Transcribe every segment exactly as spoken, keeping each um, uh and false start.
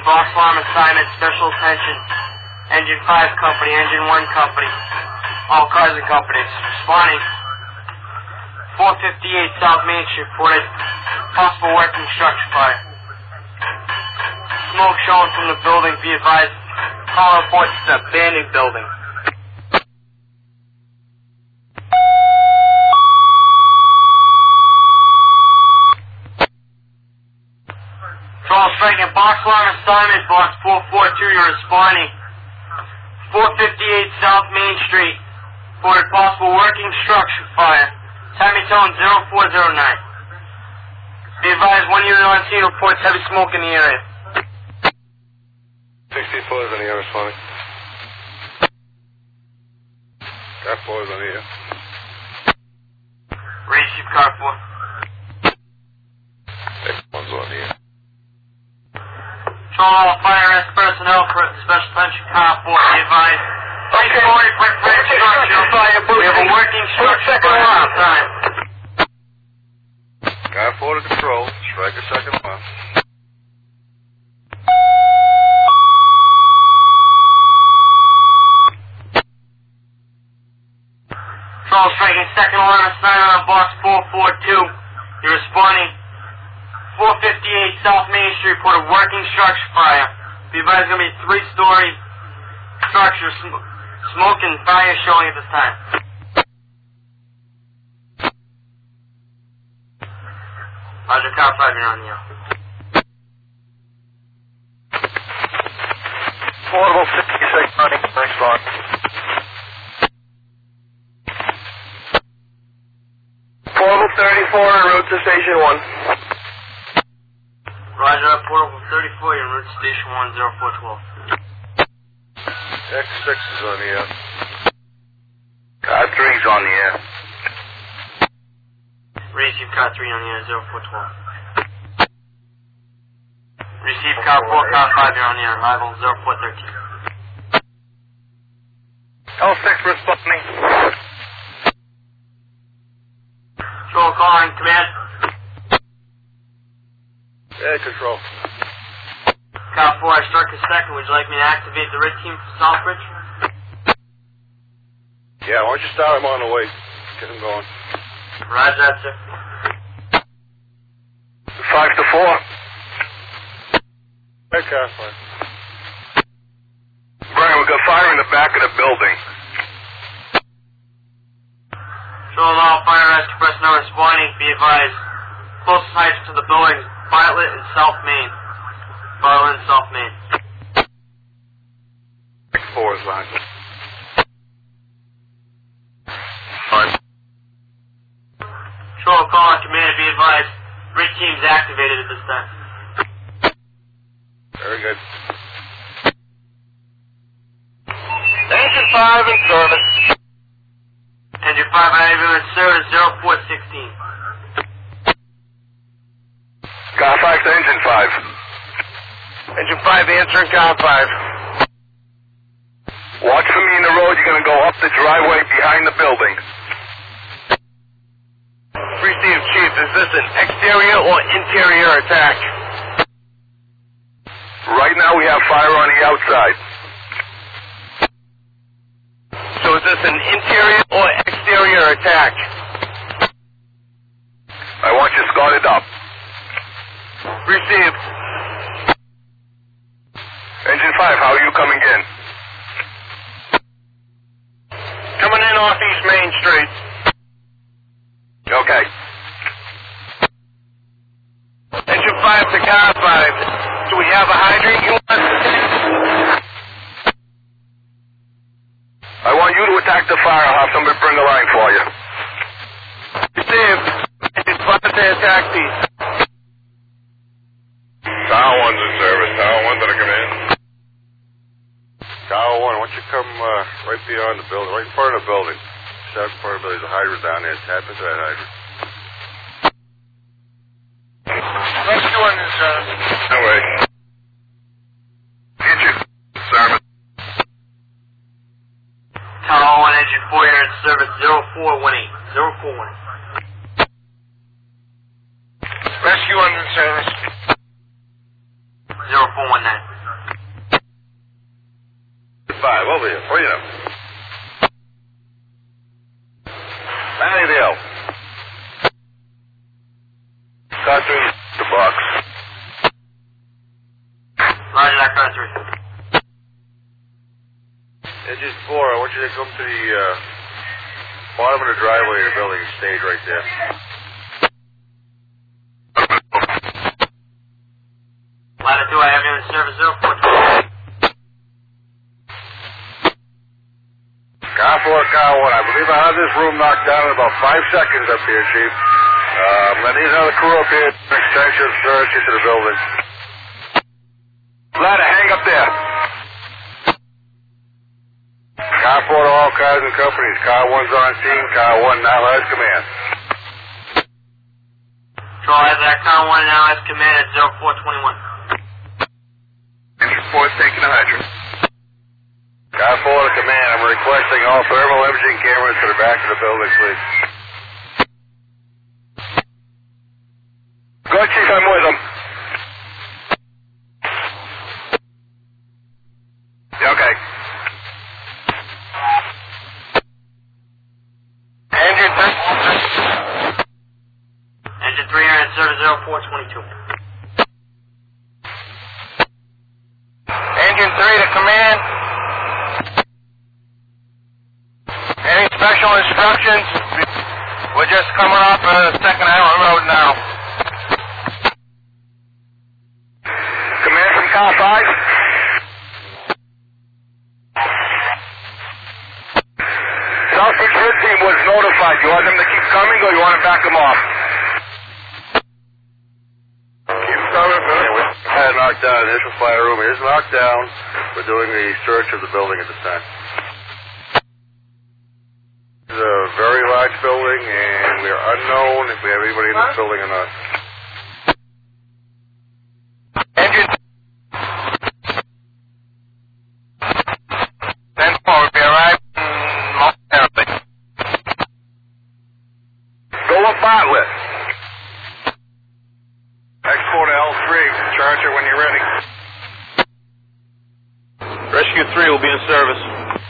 box alarm assignment, special attention. Engine five company, engine one company. All cars and companies. Responding. four fifty-eight South Main Street, reported possible working structure fire. Smoke showing from the building, be advised. Call reports to the abandoned building. Control striking box alarm assignment, box four forty-two, you're responding. four fifty-eight South Main Street, reported possible working structure fire. Timing tone zero four zero nine. Be advised, one unit on scene reports heavy smoke in the area. sixty-four is on the air responding. Car four is on the air. Receive car four. X one's on the air. Control all fire arrest personnel for special attention car four. Be advised. three forty quick break structure. We have a working structure fire time. Car four to control. Strike a second one. Control striking second alarm assignment on box four forty-two. You're responding. four fifty-eight South Main Street reported working structure fire. Be advised, going to be three-story structure. Sm smoke and fire showing at this time. Roger, car five, you're on the air. Portable sixty-six running, next one. Portable thirty-four en route to station one. Roger, portable thirty-four, you're en route to station one, zero four twelve. X six is on the air. Car three's on the air. Receive car three on the air, zero four twelve. Receive car four, car five, you're on the air, arrival zero four thirteen. L six responding. Control calling, command. Yeah, control. Car four, I struck a second. Would you like me to activate the red team from Southbridge? Yeah, why don't you start him on the way? Get him going. Roger that, sir. Five to four. Hey, car five. Brian, we got fire in the back of the building. Control all fire rescue personnel responding. Be advised. Closest heights to the buildings, Bartlett and South Main. Bartlett and South Main. X four is line. Fine. Control call on command. Be advised. Red team's activated at this time. Very good. Engine five in service. Engine five ambulance service zero four sixteen. Car five to engine five. Engine five answering car five. Watch for me in the road. You're going to go up the driveway behind the building. Receive, Chief. Is this an exterior or interior attack? Right now we have fire on the outside. So is this an interior or exterior attack? I want you scouted up. Received. Engine five, how are you coming in? Coming in off East Main Street. Okay. Engine five to car five. Do we have a hydrant you want? I want you to attack the fire. I'll have somebody bring a line for you. Received. Engine five to attack these. Tower one's in service. Tower one, better come in. Tower one, why don't you come uh, right beyond the building, right in front of the building. Just out in front of the building. There's a hydrant down there. Tap into that hydrant. Rescue one in service. No way. Engine service. Tower one, engine four, you're in service zero four one eight. zero four one eight. Rescue one in service. zero four one nine. five, over here. Bring it up. Annandale. Car three, the box. Roger that, car three. Engine four, I want you to come to the uh, bottom of the driveway of the building and stage right there. Latitude, I have you in service zero four two. Car four, car one. I believe I have this room knocked down in about five seconds up here, Chief. Um, I need another crew up here to extensive search into the building. Ladder, hang up there. Car four to all cars and companies. Car one's on scene. Car one now has command. Control has that, car one now has command at zero four twenty-one. Engine four is taking the hydrant. Car four to command. I'm requesting all thermal imaging cameras to the back of the building, please. Go ahead, Chief, I'm with him. Yeah, okay. Engine three. Engine three here at service zero four twenty-two. Engine three to command. Any special instructions? We're just coming off uh, Second Island Road now. Command from car five. Southbridge Red Team was notified. You want them to keep coming or you want to back them off? Keep coming, man. We had knocked down. The initial fire room is knocked down. We're doing the search of the building at this time. It's a very large building, and we are unknown if we have anybody in this building or not. Engine. ten four will be arriving momentarily. Go up Bartlett. X four to L three. Charge it when you're ready. Rescue three will be in service.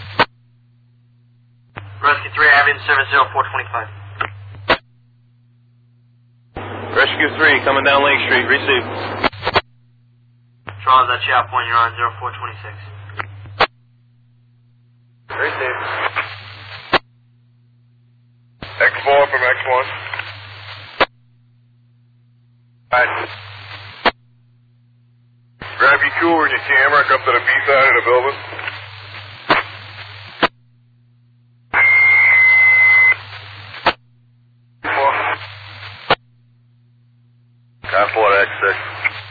Rescue three, I have you in service zero four twenty-five. Rescue three coming down Lake Street. Receive. Charles, that's your point. You're on zero four twenty-six. Receive. X four from X one. Right. Grab your cooler and your camera, come to the B side of the building. Car four to X six.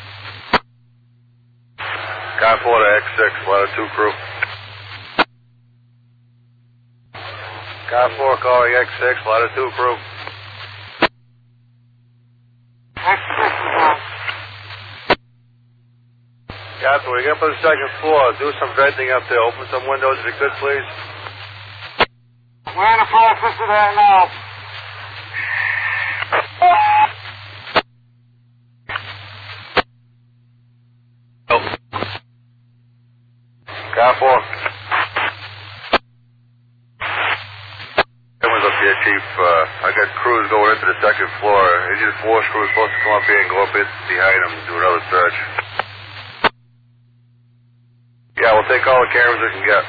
Car four to X six, latitude crew. Car four calling X six, latitude crew. X six, Captain, when you get up on the second floor, do some venting up there. Open some windows if you could, please. we're in the process of that now. Car four. Everyone's up here, Chief. Uh, I got crews going into the second floor. Engine four crew is supposed to come up here and go up in behind them and do another search. Yeah, we'll take all the cameras we can get.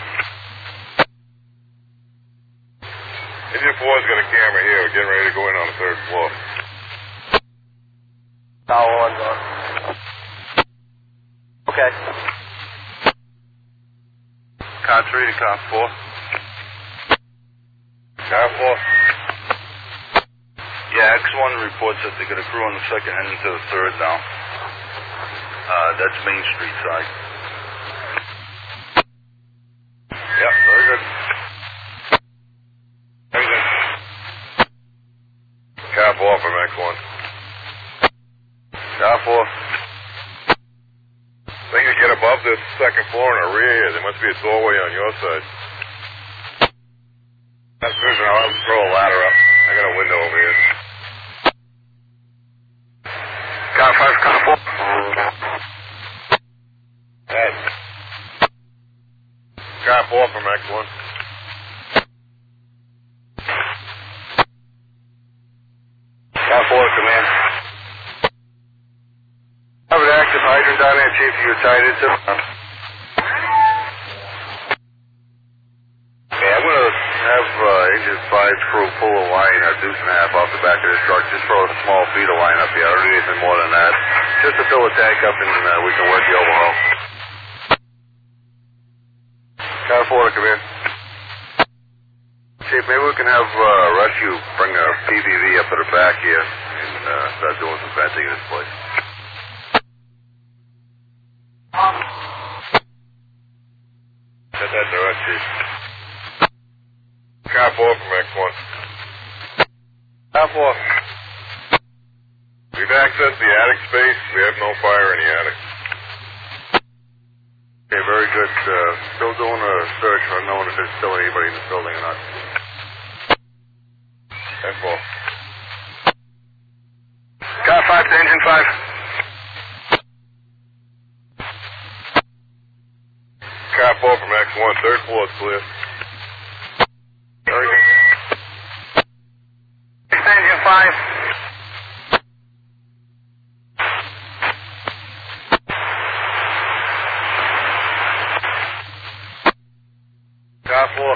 Engine four's got a camera here. We're getting ready to go in on the third floor. Tower one's on. Okay. Car three to car four. Car four. Yeah, X one reports that they got a crew on the second and into the third now. Uh, that's Main Street side. Yeah, very good. Very good. Car four from X one. Car four. I think you get above this second floor in the rear here. There must be a doorway on your side. That's vision. I'll have to throw a ladder up. I got a window over here. Car five, car four. Hey. Car four from X one. Car four to command. I have an active hydrant down there, Chief. You tied into it? Yeah, I'm going to have uh, Engine five's crew pull a line a deuce and a half off the back of this truck. Just throw a small feeder line up here. I don't need anything more than that. Just to fill the tank up and uh, we can work the overhaul. Car four to come in. Chief, maybe we can have uh, rescue bring a P V V up to the back here and uh, start doing some venting in this place. Get that direct, Chief. Car four from X one. Car four. We've accessed the attic space. We have no fire in the attic. Okay, very good. Uh, still doing a search for knowing if there's still anybody in the building or not. F four. Car five to engine five. Car four from X one. Third floor is clear. Very good. Engine five. Car four.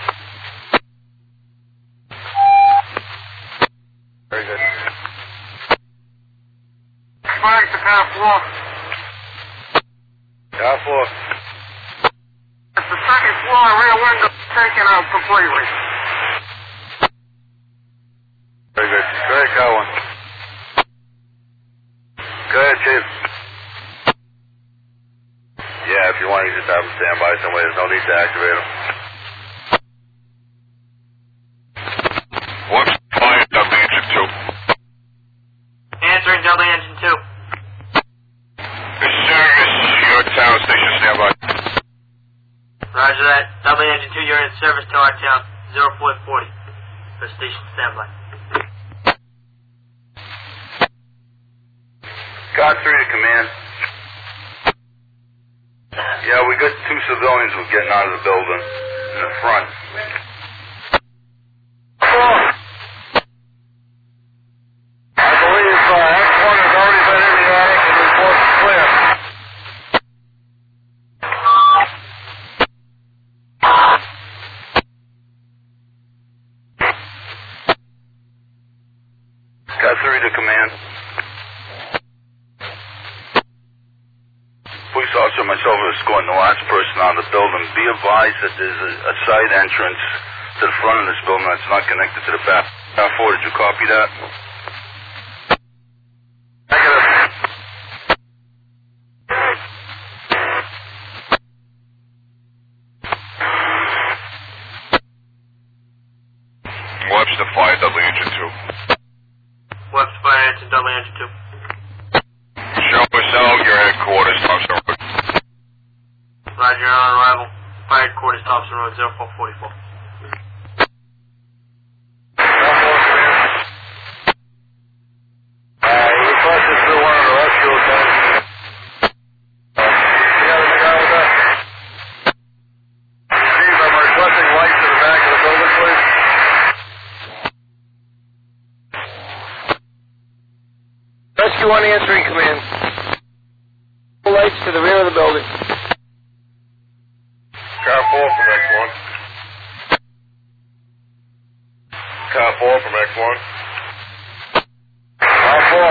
Very good. Five to car four. Car four. It's the second floor rear window taken out completely. Very good. Go ahead, car one. Go ahead, Chief. Yeah, if you want, you just have them stand by somewhere. There's no need to activate them. What's fire, Dudley Engine two? Answering Dudley Engine two. This service, your town station, stand by. Roger that. Dudley Engine two, you're in service to our town. zero four forty. For station standby. Car three to command. Yeah, we got two civilians who are getting out of the building in the front. Oh. I believe uh, X one has already been in the attic and reports clear. Car three to command. Police officer and myself are escorting the last person out of the building. Be advised that there's a, a side entrance to the front of this building that's not connected to the back. Car four, did you copy that? Negative. Webster fire, Dudley Engine two. Webster fire, answering Dudley Engine two. Show us out your headquarters, Thompson Road. Roger, on arrival. Fire headquarters, Thompson Road, zero four forty-four. Rescue one answering command. Lights to the rear of the building. Car four from X one. Car four from X one. Car four.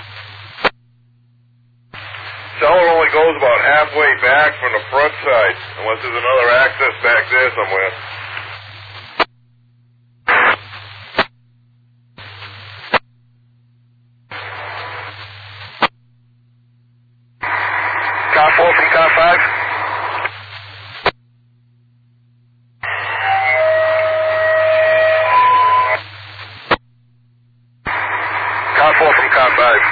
Cellar only goes about halfway back from the front side, unless there's another access back there somewhere. Car four from car five. Car four from car five.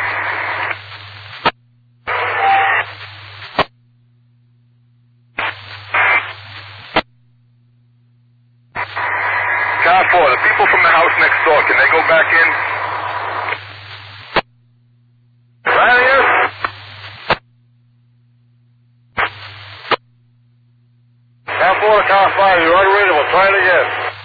Car four, the people from the house next door, can they go back in? Right here? Car four, car Car five, you're unreadable. Try it again.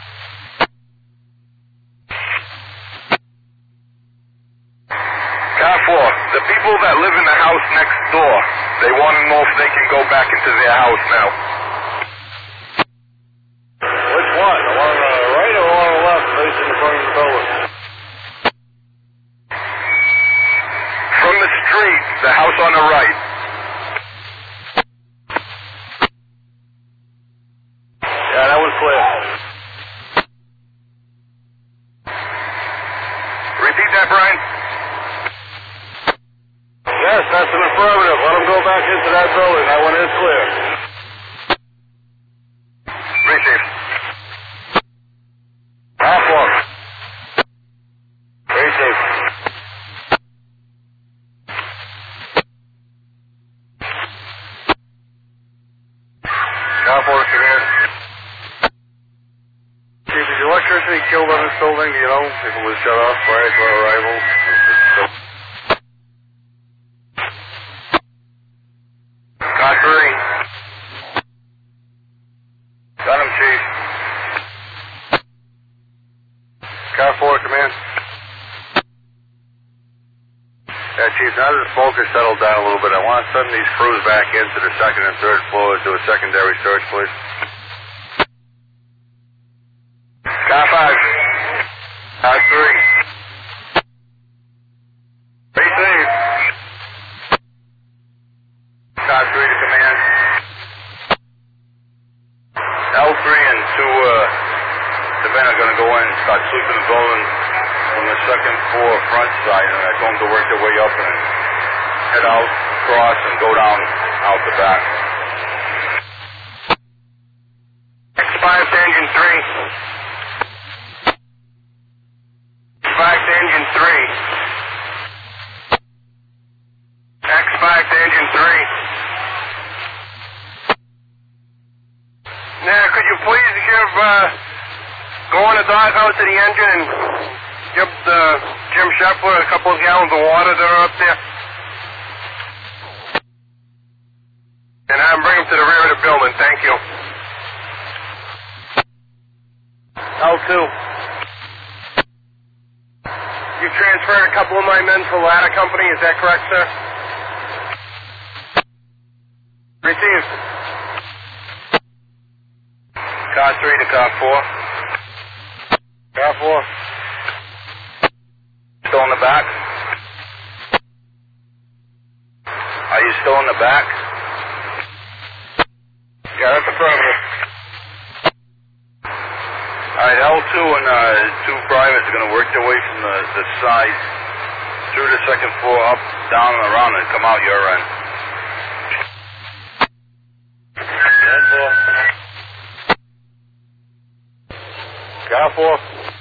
Car four, the people that live in the house next door, they want to know if they can go back into their house now. Which one? The one on the right or the one on the left facing the front of the building? From the street, the house on the right. Yeah, that was clear. Repeat that, Brian. Yes, that's an affirmative. Let them go back into that building. That one is clear. Receive. Half one. Receive. Car four, come in. Chief, is the electricity killed on this building? Do you know if it was shut off prior to our arrival? Car three. Got him, Chief. Car four, come in. Yeah, Chief, now that the smoke has settled down a little bit, I want to send these crews back into the second and third floors to a secondary search, please. Car five. Car three. Receive. Car three to command. L three and two, uh, the men are going to go in and start sweeping the building from the second floor front side, and I told them to work their way up and head out, cross, and go down out the back. X five to engine three. five to engine three. X five to engine three. Now, could you please give, uh, go in the doghouse of the engine and give the Jim Shepler a couple of gallons of water that are up there? And have him bring them to the rear of the building. Thank you. L two. You transferred a couple of my men to Ladder Company, is that correct, sir? Received. Car three to car four. Car four. Still in the back? Are you still in the back? Yeah, that's affirmative. Alright, L two and uh, two privates are going to work their way from the, the side through the second floor, up, down, and around, and come out your end. Car four. Car four.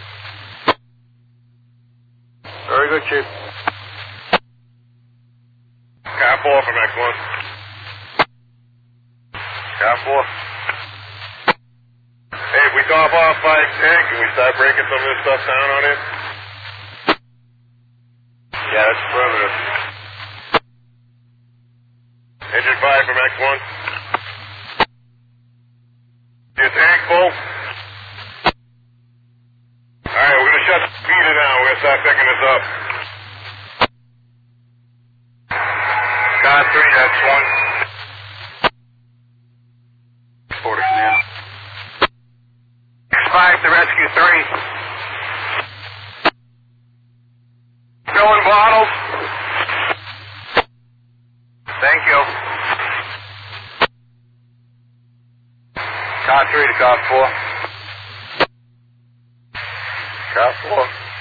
Very good, Chief. Car four from X one. Car four. Hey, if we top off five ten, can we start breaking some of this stuff down on it? Yeah, that's affirmative. Engine five from X one. Your tank full? Alright, we're gonna shut the speeder down. We're gonna start picking this up. Car three, that's one. Order command. X five to rescue three. Filling bottles. Thank you. Car three to car four. Car four.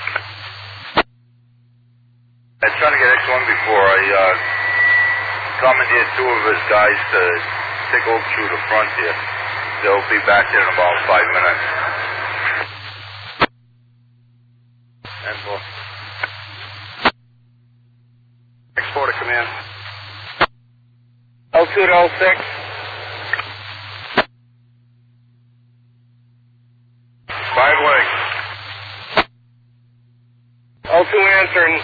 I was trying to get X one before I uh, commandeered two of his guys to take over through the front here. They'll be back there in about five minutes. And four. X four to command. L two to L six. Five legs. L two answering.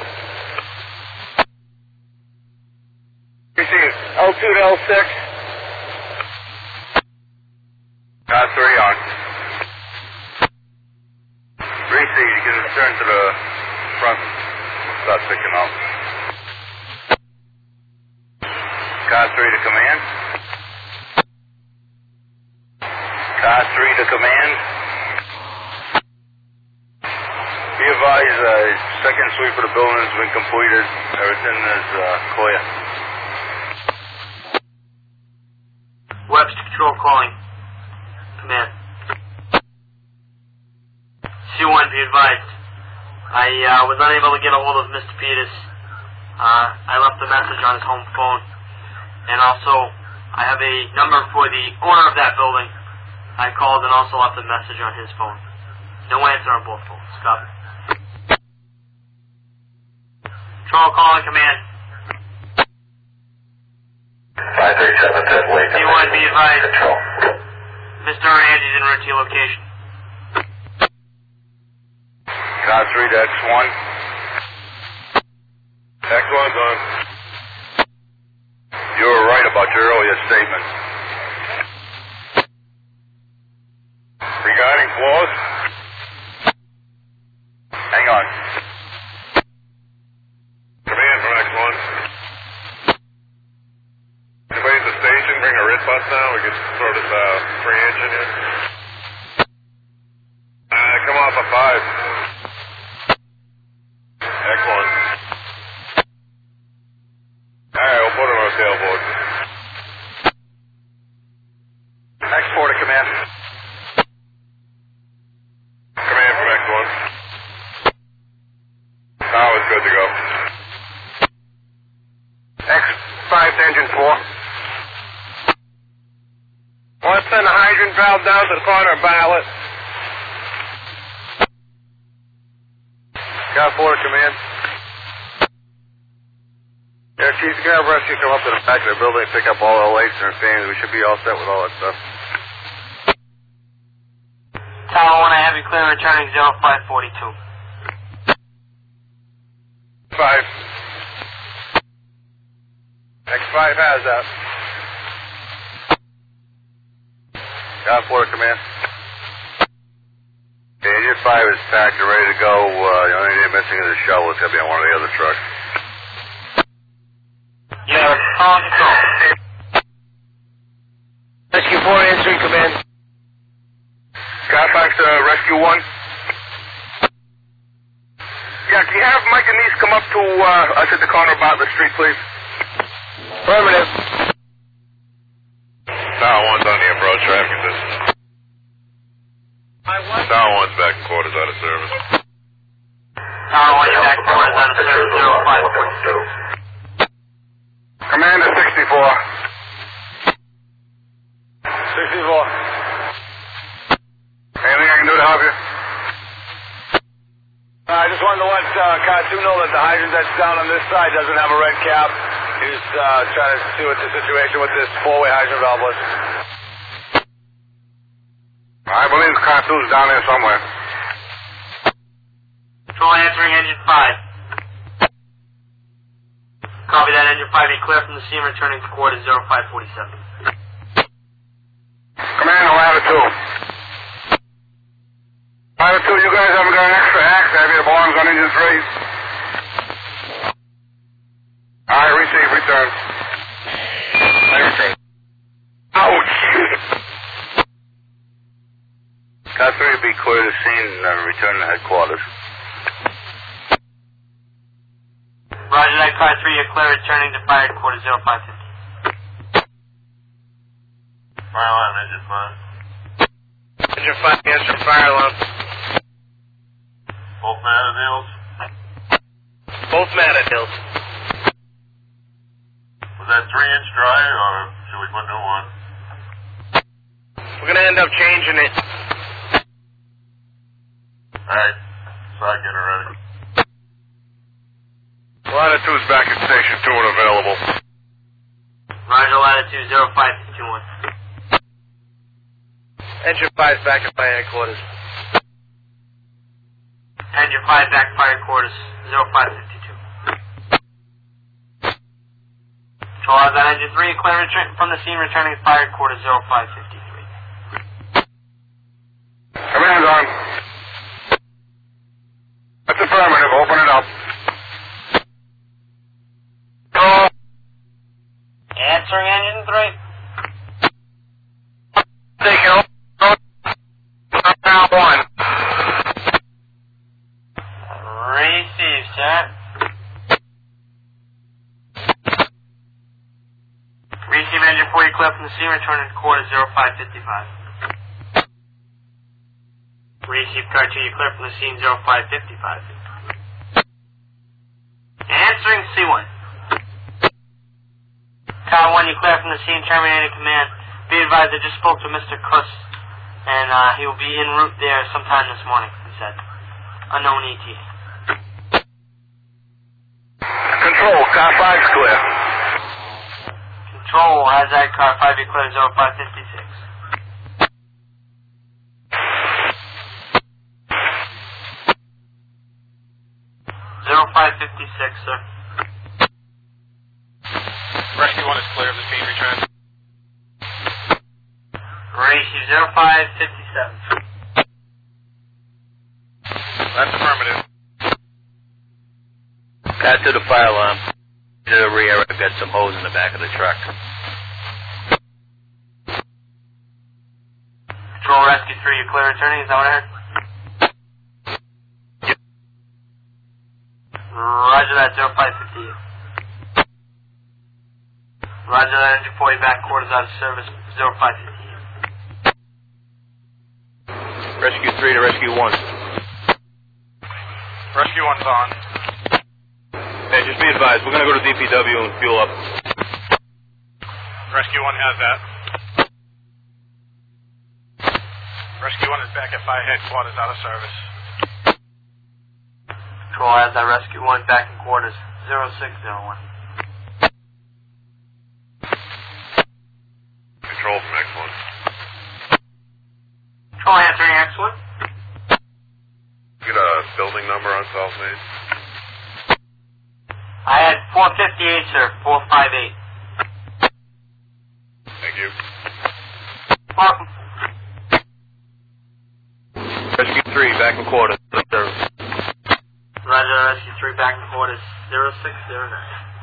Received. L two to L six. Car three. receive. You can turn to the front and start picking up. Car three to command. Car three to command. Be advised, uh, second sweep of the building has been completed. Everything is uh, clear. Webster Control calling. Command. C one, be advised. I uh, was unable to get a hold of Mister Peters. Uh, I left a message on his home phone. And also, I have a number for the owner of that building. I called and also left a message on his phone. No answer on both phones. Copy. Control calling command. five three seven, ten, wait. C one, be advised. Control. Mister Hernandez en route to your location. Car three to X one. X one's on. You were right about your earlier statement. Regarding flaws? Hang on. Command from X one. Anybody at the station bring a red bus now? We can throw this uh, free engine in. Uh, come off a five. X one. Alright, we'll put it on our tailboard. X four to command. Command from X one. Now it's good to go. X five to engine four. Want to send the hydrant valve down to the corner of Violet. Got four to command. Yeah, Chief, you can have rescue come up to the back of the building and pick up all the lights and fans. We should be all set with all that stuff. Tower one, I have you clear returning zero five forty-two. Five. X five has that. Got four to command. Okay, engine five is packed and ready to go. Uh, the only thing missing is a shovel. It's going to be on one of the other trucks. Yeah, calling control. Rescue four answering command. Got back to rescue one. Yeah, can you have Mike and Niece come up to uh, us at the corner of Bartlett Street, please? Affirmative. Tower one's on the approach traffic distance. Tower one's back in quarters out of service. Tower one, you're back quarters out of service zero five forty-two. Commander sixty-four. sixty-four. Anything I can do to help you? Uh, I just wanted to let uh, Car two know that the hydrant that's down on this side doesn't have a red cap. He's uh, trying to see what the situation with this four-way hydrant valve was. I believe Car two's down there somewhere. Control answering engine five. Copy that, engine five, be clear from the scene, returning to quarters zero five forty-seven. Commander, ladder two. Ladder two, you guys haven't got an extra axe, have you? It belongs on engine three. Alright, receive, return. I return. Ouch! Car three will be clear to scene and uh, return to headquarters. Roger that, car three, you're clear, returning to fire quarters zero five fifty. Fire alarm, engine five. Engine five answer fire alarm. Both Mattadales? Both Mattadales. Was that three inch dry or should we put new one? We're going to end up changing it. Alright, start getting ready. Latitude's back at station two and available. Roger, latitude zero five two one. Engine five's back at fire headquarters. Engine five, back fire quarters zero five fifty-two. Control has that engine three, clear return from the scene, returning to fire quarters zero five fifty-three. Command on. Affirmative. Open it up. Go. Answering engine three. Take it. Now one. Receive, sir. Receive engine four, you clear from the scene, return to quarter zero five fifty-five. Receive car two, you clear from the scene zero five fifty-five. Answering C one. Car one, you clear from the scene, terminating command. Be advised, I just spoke to Mister Kuss, and uh, he will be en route there sometime this morning, he said. Unknown E T A. Control, car five's clear. Control, has that car five, you clear zero five fifty-six. zero five fifty-six, sir. Rescue one is clear of the scene. Return. Receive zero five fifty-seven. That's affirmative. Got to the fire alarm. To the rear, I've got some hose in the back of the truck. Control Rescue three, you clear returning, is that what I heard? Yep. Roger that, zero five fifty-eight. Roger that, engine four, you back quarters out of service, zero five fifty-eight. Rescue three to rescue one. Rescue one's on. Hey, just be advised, we're going to go to D P W and fuel up. Rescue one has that. Rescue one is back at fire headquarters out of service. Control has that, Rescue one back in quarters, zero six zero one. Control from X one. Control answering X one. Get a building number on South Main. I had four fifty-eight, sir, four five eight. Thank you. Welcome. Rescue three, back in quarters. Service. Roger, Rescue three back in quarters, zero six zero nine.